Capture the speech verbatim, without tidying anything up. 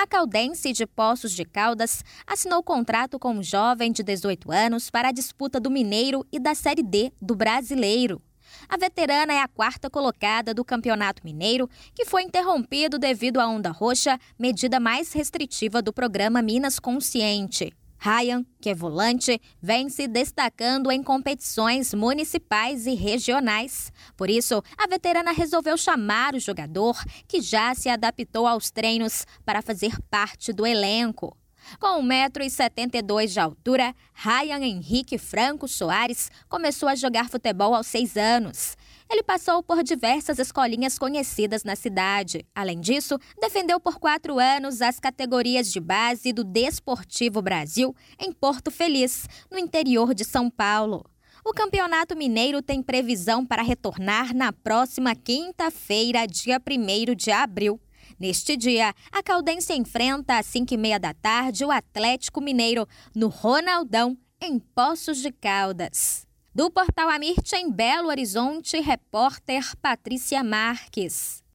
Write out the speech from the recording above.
A Caldense de Poços de Caldas assinou contrato com um jovem de dezoito anos para a disputa do Mineiro e da Série D do Brasileiro. A veterana é a quarta colocada do Campeonato Mineiro, que foi interrompido devido à onda roxa, medida mais restritiva do programa Minas Consciente. Ryan, que é volante, vem se destacando em competições municipais e regionais. Por isso, a veterana resolveu chamar o jogador, que já se adaptou aos treinos, para fazer parte do elenco. Com um metro e setenta e dois de altura, Ryan Henrique Franco Soares começou a jogar futebol aos seis anos. Ele passou por diversas escolinhas conhecidas na cidade. Além disso, defendeu por quatro anos as categorias de base do Desportivo Brasil em Porto Feliz, no interior de São Paulo. O Campeonato Mineiro tem previsão para retornar na próxima quinta-feira, dia primeiro de abril. Neste dia, a Caldense enfrenta às cinco e meia da tarde o Atlético Mineiro, no Ronaldão, em Poços de Caldas. Do Portal Amirte, em Belo Horizonte, repórter Patrícia Marques.